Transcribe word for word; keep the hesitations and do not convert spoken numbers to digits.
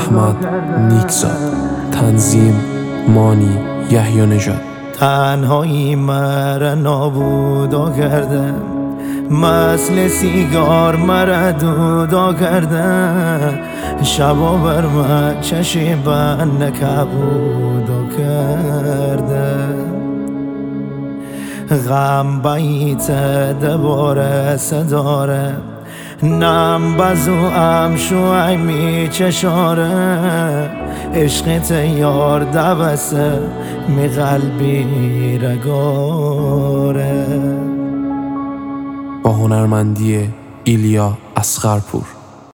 احمد نیکزاد. تنظیم مانی یحیی نژاد. تنهایی مرا نابودا کردن، مثل سیگار مرا دودا کردن، شبا بر من چشی بند نکبودا کردن. غم بیت دوباره سداره، نم بزو ام شوی می چشاره، عشقت یار دوسته می قلبی رگاره. با هنرمندی ایلیا اصغرپور.